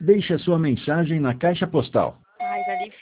Deixe a sua mensagem na caixa postal. Ai, tá difícil.